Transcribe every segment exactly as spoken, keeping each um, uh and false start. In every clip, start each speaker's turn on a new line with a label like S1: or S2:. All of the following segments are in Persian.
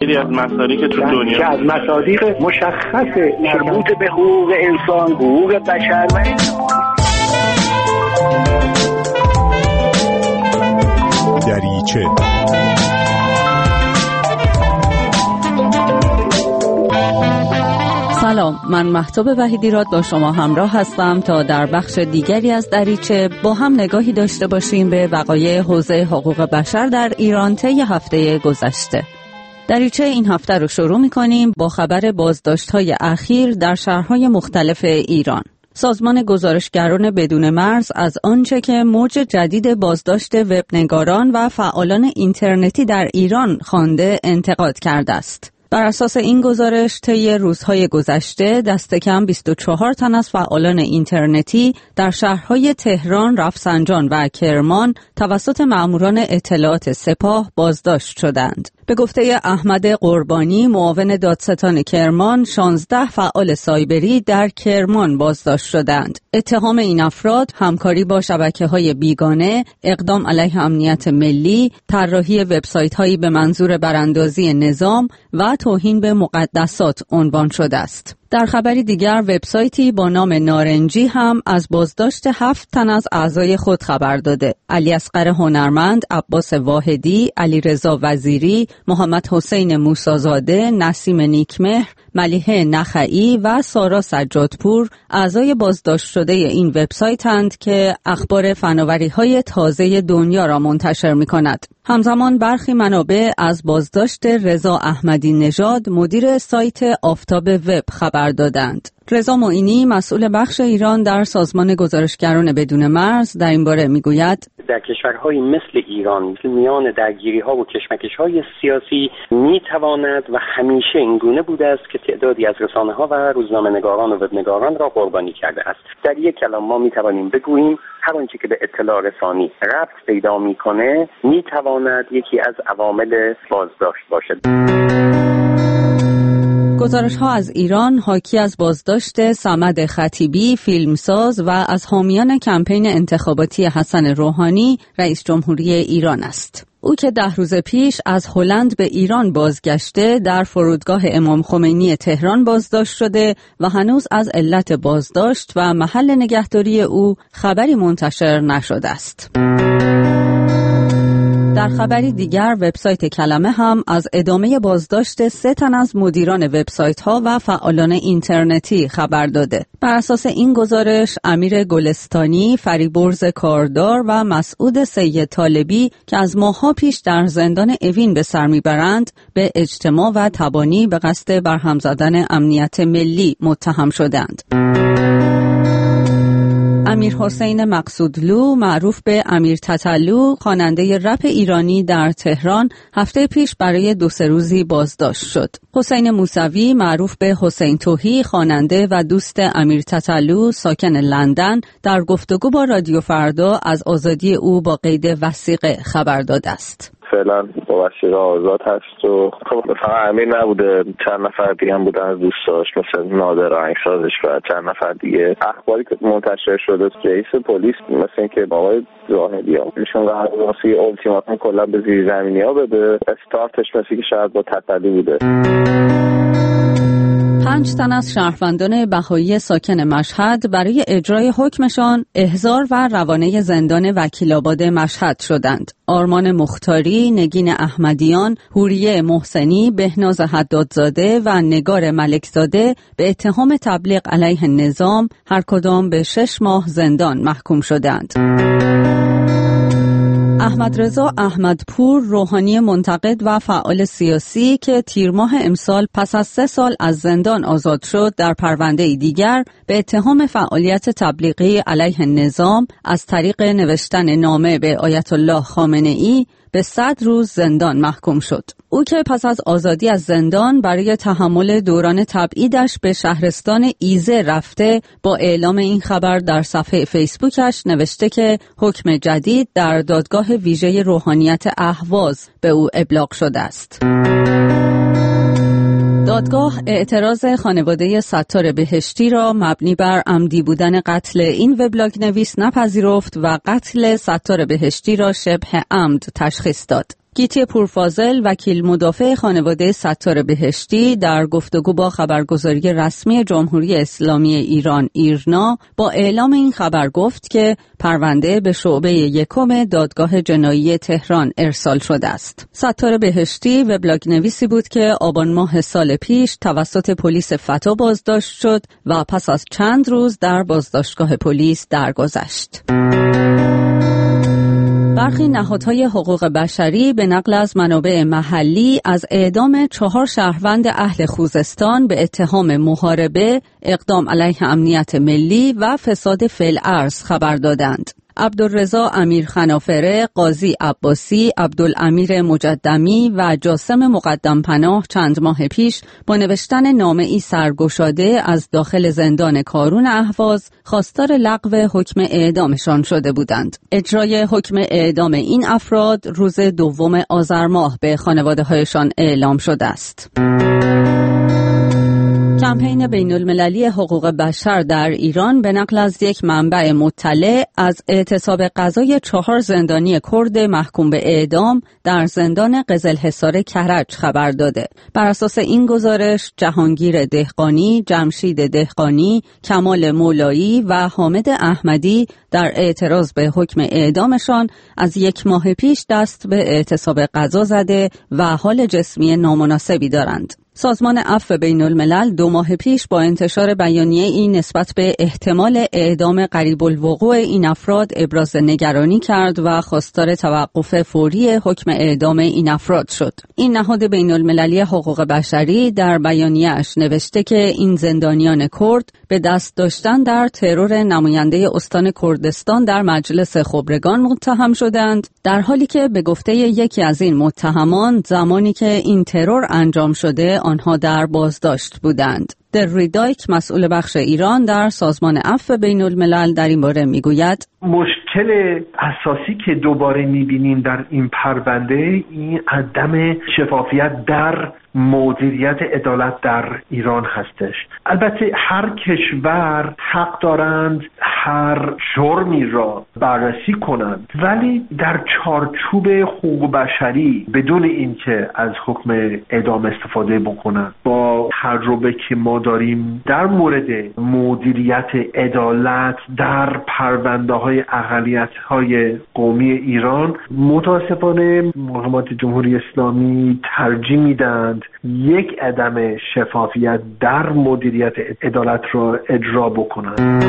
S1: سری از مصادیق تو دنیا
S2: که از مصادیق مشخص مربوط به حقوق انسان، حقوق بشر و
S3: دریچه.
S4: سلام، من مهتاب وحیدیراد با شما همراه هستم تا در بخش دیگری از دریچه با هم نگاهی داشته باشیم به وقایع حوزه حقوق بشر در ایران طی هفته گذشته. دریچه این هفته رو شروع می‌کنیم با خبر بازداشت‌های اخیر در شهرهای مختلف ایران. سازمان گزارشگران بدون مرز از آنچه که موج جدید بازداشت وبنگاران و فعالان اینترنتی در ایران خوانده انتقاد کرده است. بر اساس این گزارش طی روزهای گذشته دست کم بیست و چهار تن از فعالان اینترنتی در شهرهای تهران، رفسنجان و کرمان توسط مأموران اطلاعات سپاه بازداشت شدند. به گفته احمد قربانی، معاون دادستان کرمان، شانزده فعال سایبری در کرمان بازداشت شدند. اتهام این افراد همکاری با شبکه‌های بیگانه، اقدام علیه امنیت ملی، طراحی وبسایت‌هایی به منظور براندازی نظام و توهین به مقدسات عنوان شده است. در خبری دیگر وبسایتی با نام نارنجی هم از بازداشت هفت تن از اعضای خود خبر داده. علی اصغر هنرمند، عباس واحدی، علیرضا وزیری، محمد حسین موسی‌زاده، نسیم نیکمهر، ملیحه نخعی و سارا سجادپور اعضای بازداشت شده این وبسایتند که اخبار فناوری‌های تازه دنیا را منتشر می‌کند. همزمان برخی منابع از بازداشت رضا احمدی نژاد، مدیر سایت آفتاب وب خبر دادند. رضا معینی، مسئول بخش ایران در سازمان گزارشگران بدون مرز، در این باره میگوید:
S5: در کشورهای مثل ایران میان درگیری‌ها و کشمکش‌های سیاسی می‌تواند و همیشه اینگونه بوده است که تعدادی از رسانه‌ها و روزنامه‌نگاران و وبنگاران را قربانی کرده است. در یک کلام ما می‌توانیم بگوییم هر آنچه که به اطلاع رسانی ربط پیدا می‌کنه می‌تواند یکی از عوامل بازداشت باشد.
S4: گزارش‌ها از ایران حاکی از بازداشت صمد خطیبی، فیلمساز و از حامیان کمپین انتخاباتی حسن روحانی، رئیس جمهوری ایران است. او که ده روز پیش از هلند به ایران بازگشته، در فرودگاه امام خمینی تهران بازداشت شده و هنوز از علت بازداشت و محل نگهداری او خبری منتشر نشده است. در خبری دیگر وبسایت کلمه هم از ادامه بازداشت سه تن از مدیران وبسایت‌ها و فعالان اینترنتی خبر داده. بر اساس این گزارش امیر گلستانی، فریبرز کاردار و مسعود سید طالبی که از ماه‌ها پیش در زندان اوین به سر میبرند، به اجتماع و تبانی به قصد برهم زدن امنیت ملی متهم شدند. امیر حسین مقصودلو، معروف به امیر تتلو، خواننده رپ ایرانی در تهران، هفته پیش برای دو سه روزی بازداشت شد. حسین موسوی، معروف به حسین توحی، خواننده و دوست امیر تتلو، ساکن لندن، در گفتگو با رادیو فردا از آزادی او با قید وثیقه خبر داده است.
S6: فعلا با وثیقه آزاد هست و خب فقط امیر نبوده، چند نفر دیگه هم بودن از دوستاش، مثل نادر آهنگسازش و چند نفر دیگه. اخباری که منتشر شده رئیس پلیس مثل اینکه آقای زاهدی ها ایشون قرار واسه اولتیماتوم کلا به زیرزمینی ها بده، استارتش مثل که شاید با تتلی بوده.
S4: پنج تن از شهروندان بهایی ساکن مشهد برای اجرای حکمشان احضار و روانه زندان وکیل‌آباد مشهد شدند. آرمان مختاری، نگین احمدیان، حوریه محسنی، بهناز حدادزاده و نگار ملکزاده به اتهام تبلیغ علیه نظام هر کدام به شش ماه زندان محکوم شدند. احمد رضا احمدپور، روحانی منتقد و فعال سیاسی که تیر ماه امسال پس از سه سال از زندان آزاد شد، در پرونده دیگر به اتهام فعالیت تبلیغی علیه نظام از طریق نوشتن نامه به آیت الله خامنه‌ای به صد روز زندان محکوم شد. او که پس از آزادی از زندان برای تحمل دوران تبعیدش به شهرستان ایزه رفته، با اعلام این خبر در صفحه فیسبوکش نوشته که حکم جدید در دادگاه ویژه روحانیت اهواز به او ابلاغ شده است. دادگاه اعتراض خانواده ستار بهشتی را مبنی بر عمدی بودن قتل این وبلاگ نویس نپذیرفت و قتل ستار بهشتی را شبه عمد تشخیص داد. گیتی پورفاضل، وکیل مدافع خانواده ستار بهشتی، در گفتگو با خبرگزاری رسمی جمهوری اسلامی ایران ایرنا با اعلام این خبر گفت که پرونده به شعبه یکم دادگاه جنایی تهران ارسال شده است. ستار بهشتی وبلاگ نویسی بود که آبان ماه سال پیش توسط پلیس فتا بازداشت شد و پس از چند روز در بازداشتگاه پلیس درگذشت. برخی نهادهای حقوق بشری به نقل از منابع محلی از اعدام چهار شهروند اهل خوزستان به اتهام محاربه، اقدام علیه امنیت ملی و فساد فی الارض خبر دادند. عبدالرضا امیر خنافره، قاضی عباسی، عبدالامیر مجدمی و جاسم مقدم پناه چند ماه پیش با نوشتن نامه‌ای سرگشاده از داخل زندان کارون اهواز خواستار لغو حکم اعدامشان شده بودند. اجرای حکم اعدام این افراد روز دوم آذر ماه به خانواده‌هایشان اعلام شده است. کمپین بین المللی حقوق بشر در ایران به نقل از یک منبع مطلع از اعتصاب قضای چهار زندانی کرد محکوم به اعدام در زندان قزلحصار کرج خبر داده. بر اساس این گزارش جهانگیر دهقانی، جمشید دهقانی، کمال مولایی و حامد احمدی در اعتراض به حکم اعدامشان از یک ماه پیش دست به اعتصاب قضا زده و حال جسمی نامناسبی دارند. سازمان عفو بین الملل دو ماه پیش با انتشار بیانیه این نسبت به احتمال اعدام قریب الوقوع این افراد ابراز نگرانی کرد و خواستار توقف فوری حکم اعدام این افراد شد. این نهاد بین المللی حقوق بشری در بیانیه‌اش نوشته که این زندانیان کرد به دست داشتن در ترور نماینده استان کردستان در مجلس خبرگان متهم شدند، در حالی که به گفته یکی از این متهمان زمانی که این ترور انجام شده آنها در بازداشت بودند. در ریدایک، مسئول بخش ایران در سازمان عفو بین الملل، در این باره میگوید
S1: مشکل اساسی که دوباره میبینیم در این پرونده این عدم شفافیت در مدیریت عدالت در ایران هستش. البته هر کشور حق دارند هر جرمی را بررسی کنند، ولی در چارچوب حقوق بشری بدون اینکه از حکم اعدام استفاده بکنند. با تجربه که ما داریم در مورد مدیریت عدالت در پرونده های اقلیت های قومی ایران، متاسفانه مقامات جمهوری اسلامی ترجیح میدن یک عدم شفافیت در مدیریت عدالت را اجرا بکنند.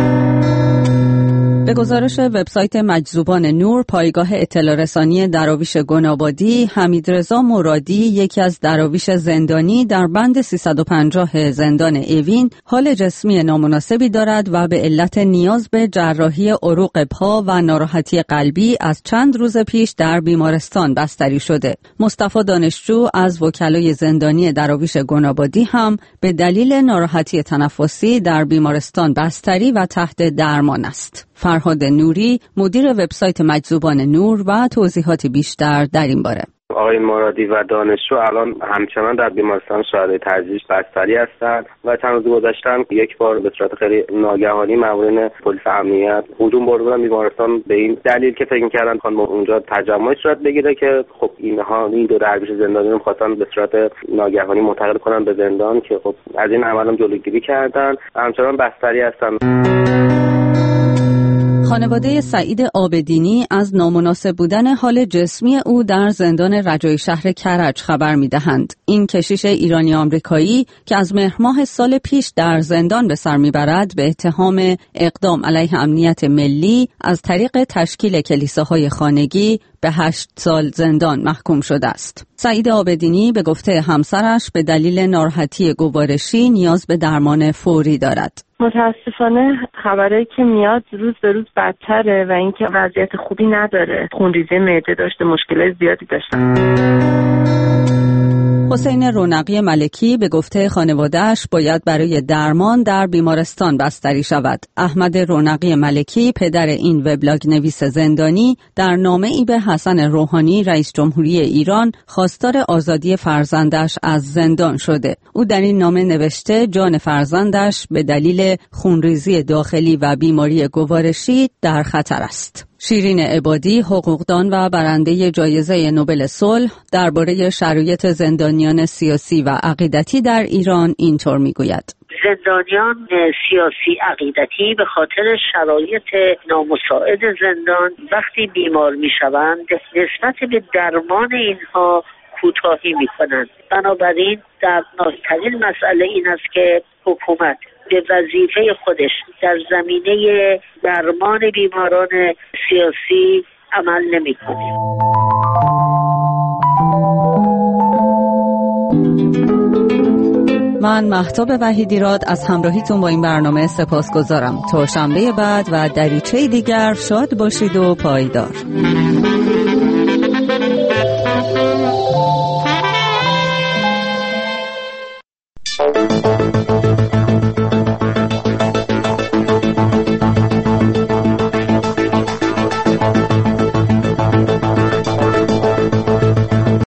S4: به گزارش وبسایت مجذوبان نور، پایگاه اطلاع رسانی دراویش گنابادی، حمیدرضا مرادی، یکی از دراویش زندانی در بند سیصد و پنجاه زندان اوین، حال جسمی نامناسبی دارد و به علت نیاز به جراحی عروق پا و ناراحتی قلبی از چند روز پیش در بیمارستان بستری شده. مصطفی دانشجو از وکلای زندانی دراویش گنابادی هم به دلیل ناراحتی تنفسی در بیمارستان بستری و تحت درمان است. فرهاد نوری، مدیر وبسایت مجذوبان نور، و توضیحات بیشتر در این باره.
S5: آقای مرادی و دانشجو الان همچنان در بیمارستان شهدای تجریش بستری هستند و چند روز گذشته یک بار به صورت خیلی ناگهانی مامورین پلیس امنیت هجوم بردن بیمارستان به این دلیل که فکر می‌کردن خانم اونجا تجمع صورت بگیره که خب اینها این دو درویش زندانیان خواستن به صورت ناگهانی منتقل کنن به زندان که خب از این عمل هم جلوگیری کردن. همچنان بستری هستند.
S4: خانواده سعید عابدینی از نامناسب بودن حال جسمی او در زندان رجای شهر کرج خبر می‌دهند. این کشیش ایرانی آمریکایی که از مهر ماه سال پیش در زندان به سر می‌برد به اتهام اقدام علیه امنیت ملی از طریق تشکیل کلیساهای خانگی به هشت سال زندان محکوم شده است. سعید عابدینی به گفته همسرش به دلیل ناراحتی گوارشی نیاز به درمان فوری دارد.
S7: متاسفانه خبرایی که میاد روز به روز بدتره و اینکه وضعیت خوبی نداره. خونریزی معده داشته، مشکلات زیادی داشته.
S4: حسین رونقی ملکی به گفته خانواده‌اش باید برای درمان در بیمارستان بستری شود. احمد رونقی ملکی، پدر این وبلاگ نویس زندانی، در نامه‌ای به حسن روحانی رئیس جمهوری ایران خواستار آزادی فرزندش از زندان شده. او در این نامه نوشته جان فرزندش به دلیل خونریزی داخلی و بیماری گوارشی در خطر است. شیرین عبادی، حقوقدان و برنده جایزه نوبل صلح، درباره شرایط زندانیان سیاسی و عقیدتی در ایران اینطور میگوید:
S8: زندانیان سیاسی عقیدتی به خاطر شرایط نامساعد زندان وقتی بیمار میشوند نسبت به درمان اینها کوتاهی میکنند. بنابراین دردناکترین مسئله این است که حکومت به وظیفه خودش در زمینه درمان بیماران سیاسی عمل نمیکنه.
S4: من مهتاب وحیدیراد از همراهیتون با این برنامه سپاسگزارم. تا شنبه بعد و دریچه دیگر شاد باشید و پایدار.